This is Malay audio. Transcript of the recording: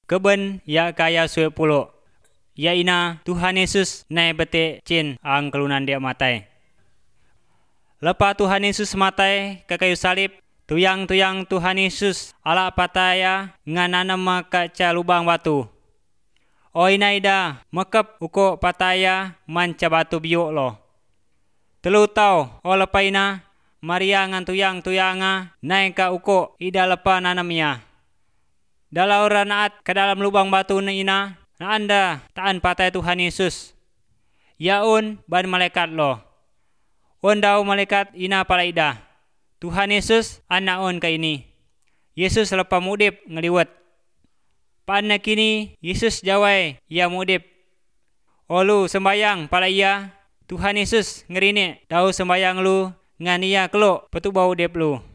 keben ya kaya suep pulo. Ya ina Tuhan Yesus nai betik cin ang kelunan dia matai. Lepas Tuhan Yesus matai ke kayu salib, tuyang-tuyang Tuhan Yesus ala pataya ngananam kaca lubang batu. Oinaida mekep uko pataya manca batu biuk lo. Telu tau o lepaina Maria ngan tuyang-tuyanga naik ka uko ida lepa nanamnya. Dalau ranaat ke dalam lubang batu na ina, na anda taan patai Tuhan Yesus. Yaun ban malaikat lo. Ondau malaikat ina palaida. Tuhan Yesus anak on ka ini. Yesus lepa mudip ngeliwet. Paana kini Yesus jawai ia mudip. Olu sembayang pala ia, Tuhan Yesus ngerine dau sembayang lu ngan ia keluk petubau dep lu.